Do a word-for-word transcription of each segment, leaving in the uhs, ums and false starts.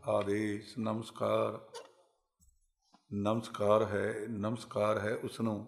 ਆਦੇਸ਼। ਨਮਸਕਾਰ ਨਮਸਕਾਰ ਹੈ ਨਮਸਕਾਰ ਹੈ ਉਸ ਨੂੰ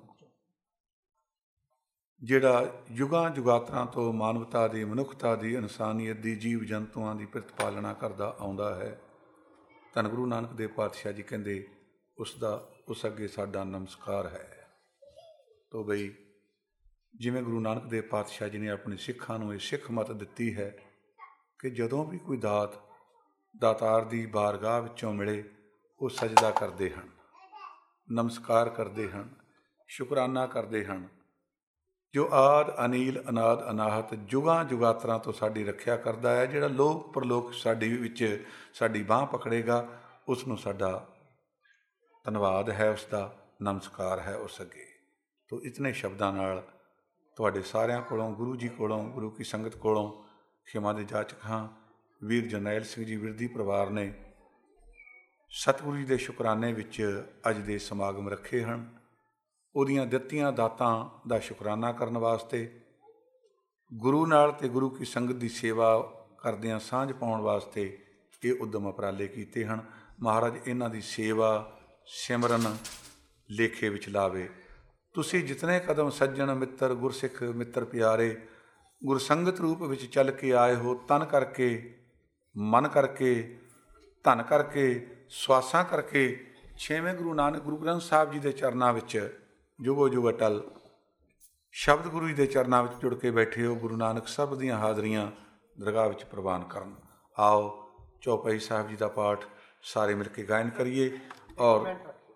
ਜਿਹੜਾ ਯੁਗਾਂ ਜੁਗਾਤਰਾਂ ਤੋਂ ਮਾਨਵਤਾ ਦੀ, ਮਨੁੱਖਤਾ ਦੀ, ਇਨਸਾਨੀਅਤ ਦੀ, ਜੀਵ ਜੰਤੂਆਂ ਦੀ ਪ੍ਰਤਪਾਲਨਾ ਕਰਦਾ ਆਉਂਦਾ ਹੈ। ਧੰਨ ਗੁਰੂ ਨਾਨਕ ਦੇਵ ਪਾਤਸ਼ਾਹ ਜੀ ਕਹਿੰਦੇ ਉਸ ਦਾ ਉਸ ਅੱਗੇ ਸਾਡਾ ਨਮਸਕਾਰ ਹੈ। ਤੋ ਬਈ ਜਿਵੇਂ ਗੁਰੂ ਨਾਨਕ ਦੇਵ ਪਾਤਸ਼ਾਹ ਜੀ ਨੇ ਆਪਣੀ ਸਿੱਖਾਂ ਨੂੰ ਇਹ ਸਿੱਖ ਮੱਤ ਦਿੱਤੀ ਹੈ ਕਿ ਜਦੋਂ ਵੀ ਕੋਈ ਦਾਤ ਦਾਤਾਰ ਦੀ ਬਾਰਗਾਹ ਵਿੱਚੋਂ ਮਿਲੇ ਉਹ ਸਜਦਾ ਕਰਦੇ ਹਨ, ਨਮਸਕਾਰ ਕਰਦੇ ਹਨ, ਸ਼ੁਕਰਾਨਾ ਕਰਦੇ ਹਨ। ਜੋ ਆਦ ਅਨੀਲ ਅਨਾਦ ਅਨਾਹਤ ਜੁਗਾਂ ਜੁਗਾਤਰਾਂ ਤੋਂ ਸਾਡੀ ਰੱਖਿਆ ਕਰਦਾ ਹੈ, ਜਿਹੜਾ ਲੋਕ ਪਰਲੋਕ ਸਾਡੀ ਵਿੱਚ ਸਾਡੀ ਬਾਂਹ ਪਕੜੇਗਾ, ਉਸ ਨੂੰ ਸਾਡਾ ਧੰਨਵਾਦ ਹੈ, ਉਸ ਦਾ ਨਮਸਕਾਰ ਹੈ ਉਸ ਅੱਗੇ। ਤੋ ਇਤਨੇ ਸ਼ਬਦਾਂ ਨਾਲ ਤੁਹਾਡੇ ਸਾਰਿਆਂ ਕੋਲੋਂ, ਗੁਰੂ ਜੀ ਕੋਲੋਂ, ਗੁਰੂ ਕੀ ਸੰਗਤ ਕੋਲੋਂ ਖਿਮਾ ਦੇ ਜਾਚਕ ਹਾਂ। ਵੀਰ ਜਰਨੈਲ ਸਿੰਘ ਜੀ ਵਿਰਦੀ ਪਰਿਵਾਰ ਨੇ ਸਤਿਗੁਰੂ ਜੀ ਦੇ ਸ਼ੁਕਰਾਨੇ ਵਿੱਚ ਅੱਜ ਦੇ ਸਮਾਗਮ ਰੱਖੇ ਹਨ। ਉਹਦੀਆਂ ਦਿੱਤੀਆਂ ਦਾਤਾਂ ਦਾ ਸ਼ੁਕਰਾਨਾ ਕਰਨ ਵਾਸਤੇ, ਗੁਰੂ ਨਾਲ ਅਤੇ ਗੁਰੂ ਕੀ ਸੰਗਤ ਦੀ ਸੇਵਾ ਕਰਦਿਆਂ ਸਾਂਝ ਪਾਉਣ ਵਾਸਤੇ ਇਹ ਉਦਮ ਉਪਰਾਲੇ ਕੀਤੇ ਹਨ। ਮਹਾਰਾਜ ਇਹਨਾਂ ਦੀ ਸੇਵਾ ਸਿਮਰਨ ਲੇਖੇ ਵਿੱਚ ਲਾਵੇ। ਤੁਸੀਂ ਜਿਤਨੇ ਕਦਮ ਸੱਜਣ ਮਿੱਤਰ, ਗੁਰਸਿੱਖ ਮਿੱਤਰ ਪਿਆਰੇ ਗੁਰਸੰਗਤ ਰੂਪ ਵਿੱਚ ਚੱਲ ਕੇ ਆਏ ਹੋ, ਤਨ ਕਰਕੇ, ਮਨ ਕਰਕੇ, ਧਨ ਕਰਕੇ, ਸਵਾਸਾਂ ਕਰਕੇ ਛੇਵੇਂ ਗੁਰੂ ਨਾਨਕ ਗੁਰੂ ਗ੍ਰੰਥ ਸਾਹਿਬ ਜੀ ਦੇ ਚਰਨਾਂ ਵਿੱਚ ਜੁਗੋ ਜੁਗ ਅਟਲ ਸ਼ਬਦ ਗੁਰੂ ਜੀ ਦੇ ਚਰਨਾਂ ਵਿੱਚ ਜੁੜ ਕੇ ਬੈਠੇ ਹੋ। ਗੁਰੂ ਨਾਨਕ ਸਭ ਦੀਆਂ ਹਾਜ਼ਰੀਆਂ ਦਰਗਾਹ ਵਿੱਚ ਪ੍ਰਵਾਨ ਕਰਨ। ਆਓ ਚੌਪਈ ਸਾਹਿਬ ਜੀ ਦਾ ਪਾਠ ਸਾਰੇ ਮਿਲ ਕੇ ਗਾਇਨ ਕਰੀਏ। ਔਰ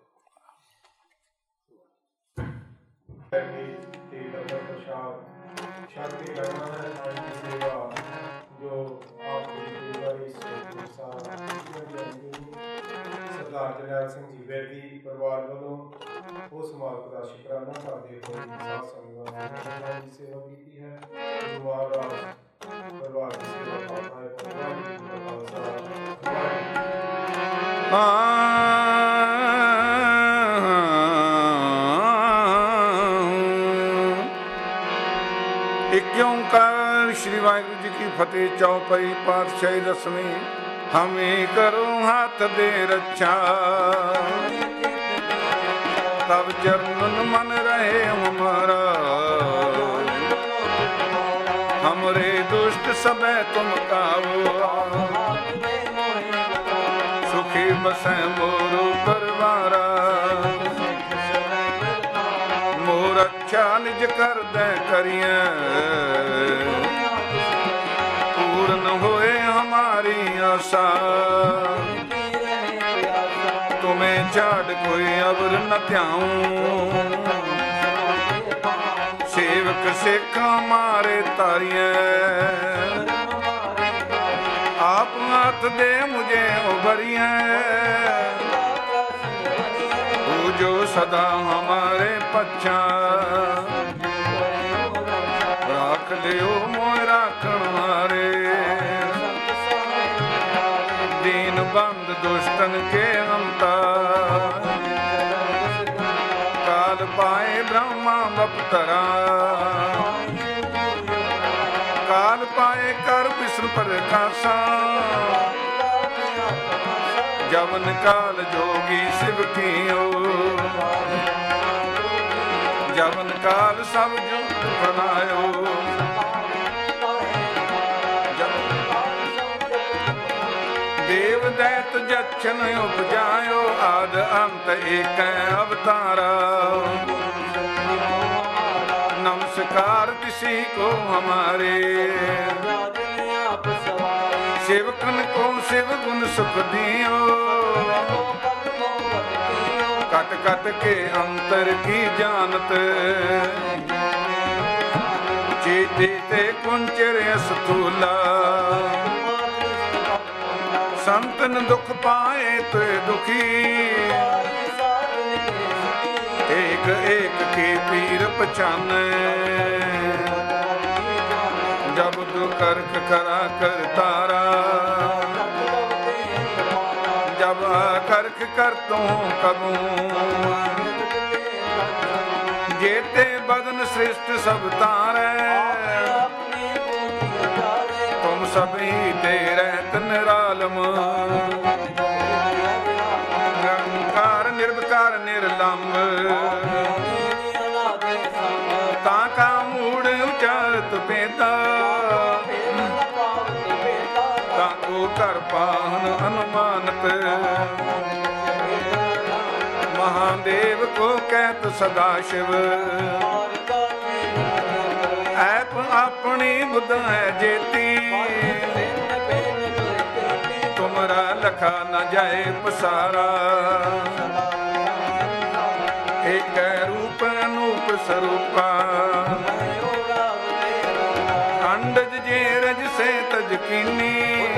ਸਰਦਾਰ ਜਰਨੈਲ ਸਿੰਘ ਜੀ ਵਿਰਦੀ ਪਰਿਵਾਰ ਵੱਲੋਂ ਉਸ ਮਾਲਕ ਦਾ ਸ਼ੁਕਰਾਨਾ ਕਰਦੇ ਹੋਏ ਸਾਧ ਸੰਗਤ ਦੀ ਸੇਵਾ ਕੀਤੀ ਹੈ। ਗੁਰੂ ਮਹਾਰਾਜ ਪਰਿਵਾਰ ਦੀ ਸੇਵਾ ਕਰਦਾ ਹੈ। ਇੱਕ ਓਂਕਾਰ ਸ਼੍ਰੀ ਵਾਹਿਗੁਰੂ ਜੀ ਕੀ ਫਤਿਹ। ਚੌਪਈ ਪਾਤਸ਼ਾਹੀ ਦਸਵੀਂ। ਹਮੇ ਕਰੋ ਹੱਥ ਦੇ ਰੱਛਾ, ਤਬ ਚਰਨਨ ਮਨ ਰਹੇ ਹਮਾਰਾ। हमरे दुष्ट सबे तुम कावो, सुखी बसै मोरो परवारा। मोर अच्छा निज कर दे करिए, पूर्ण होए हमारी आशा। तुम्हें छाड़ कोई अवर न ध्याऊं, सेवक सिख मारे तारिए। आप हाथ दे मुझे उभरिए, जो सदा हमारे पच्छा। राख लियो मोह राखण हारे, दीन बंद दुष्टन के हमता। काल पाए ब्रह्मा बपतरा, काल पाए कर विष्णु प्रकाशा। जवन काल जोगी शिव कियो, जवन काल सब जुग बनायो। देव दैत जच्छन उपजायो, आद अंत एक अवतारा। नमस्कार किसी को हमारे, सेवकन को शिव गुण सुख दियो। कट कट के अंतर की जानत, चेते ते कुंचर स्थूला। संतन दुख पाए तो दुखी, एक एक के पीर पहचाने। जब तू करक करा कर तारा, जब करक कर तू कबू। जेते बदन श्रेष्ठ सब तारे, तुम सभी तेरे निरालम। ਫੇਰ ਲੰਬ ਤਾਂ ਕਾ ਮੂੜ ਉਚਾਰਤ ਭੇਦਾ ਤਾਂ ਕੋ ਕਰ ਪਾਹਨ ਅਨੁਮਾਨਤ ਮਹਾਦੇਵ ਕੋ ਕਹਿਤ ਸਦਾ ਸ਼ਿਵ ਐਪ ਆਪਣੀ ਬੁੱਧ ਹੈ ਜੇਤੀ ਤੁਮਰਾ ਲਖਾ ਨ ਜਾਏ ਪਸਾਰਾ ਏਕ ਰੂਪ ਅਨੂਪ ਸਰੂਪਾ ਅੰਡਜ ਜੇ ਰਜ ਸੇ ਤਜ ਕੀਨੀ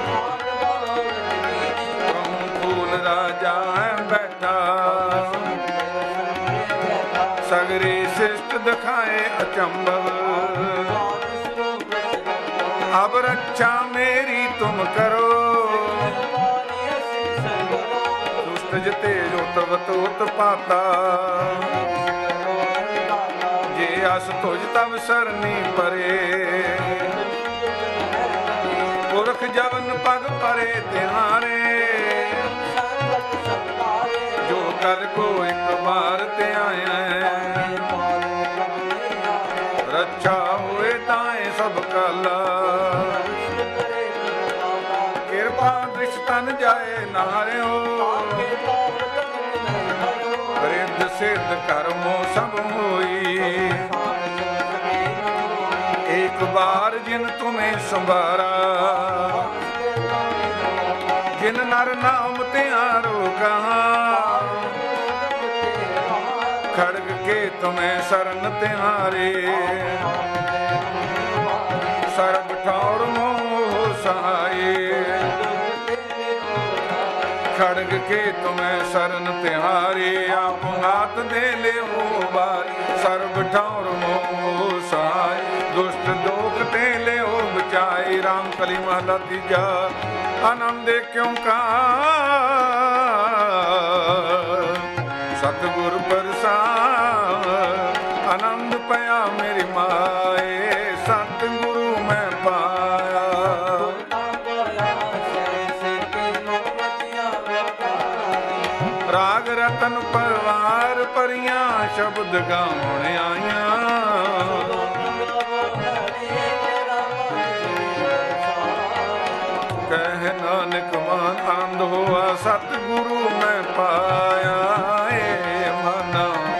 ਫੂਲ ਰਾਜਾ ਬੈਠਾ ਸਗਰੇ ਸਿਸ਼ਟ ਦਿਖਾਏ ਅਚੰਭਵ ਅਬ ਰੱਛਾ ਮੇਰੀ ਤੁਮ ਕਰੋ ਦੁਸ਼ਟ ਜਤੇ ਜੋ ਤਵ ਤੋਤ ਪਾਤਾ ਜੇ ਅਸ ਤੁਜ ਤਵ ਸਰਨੀ ਪਰੇ ਪੁਰਖ ਜਵਨ ਪਗ ਪਰੇ ਤਿਹਾਰੇ ਜੋ ਕਰ ਕੋ ਇੱਕ ਬਾਰ ਤੇ ਆਇਆ ਰੱਛਾ ਹੋਏ ਤਾਏ ਸਭ ਕਾਲਾ ਕਿਰਪਾ ਦ੍ਰਿਸ਼ ਤਨ ਜਾਏ ਨਾਰਿਓ ਰਿੱਧ ਸਿੱਧ ਕਰਮੋ ਸਭ ਹੋਈ ਇੱਕ ਬਾਰ ਜਿਨ ਤੁਮੇ ਸੰਭਾਰਾ ਜਿਨ ਨਰ ਨਾਮ ਤਿਆਰੋ ਕਹਾ ਖੜਗ ਕੇ ਤੁਮੇ ਸਰਨ ਤਿਹਾਰੇ ਸਰਬ ਠੌਰ ਮੋਹ ਸਹਾਏ ਖੜਗ ਕੇ ਤੁਮੇ ਸਰਨ ਤਿਹਾਰੇ ਆਪ ਹਾਥ ਦੇ ਲਿਓ ਬਾਰੀ ਸਰਬ ਠੌਰ ਮੋਹ ਸਹਾਏ ਦੁਸ਼ਟ ਦੋਖ ਤੇ ਲਿਓ ਬਚਾਈ ਰਾਮ ਕਲੀ ਮਹਲਾ ਤੀਜਾ ਆਨੰਦ ਕਿਉਂ ਕਾ ਸਤਿਗੁਰ ਪ੍ਰਸਾਦ ਆਨੰਦ ਪਿਆ ਮੇਰੀ ਮਾਏ ਸਤਿਗੁਰੂ ਮੈਂ ਪਾਇਆ ਰਾਗ ਰਤਨ ਪਰਵਾਰ ਪਰੀਆਂ ਸ਼ਬਦ ਗਾਉਣ ਆਈਆਂ ਕਹਿ ਨਾਨਕ ਮਨ ਆਨੰਦ ਹੋਆ ਸਤਿਗੁਰੂ ਮੈਂ ਪਾਇਆ ਏ ਮਨ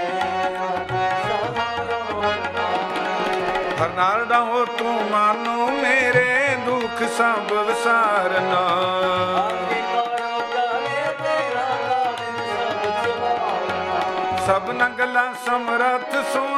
ਹਰ ਨਾਰਦਾ ਹੋ ਤੂੰ ਮਾਨੋ ਮੇਰੇ ਦੁੱਖ ਸਭ ਵਿਸਾਰਨਾ ਸਭ ਨਗਲਾ ਸਮਰੱਥ ਸੋ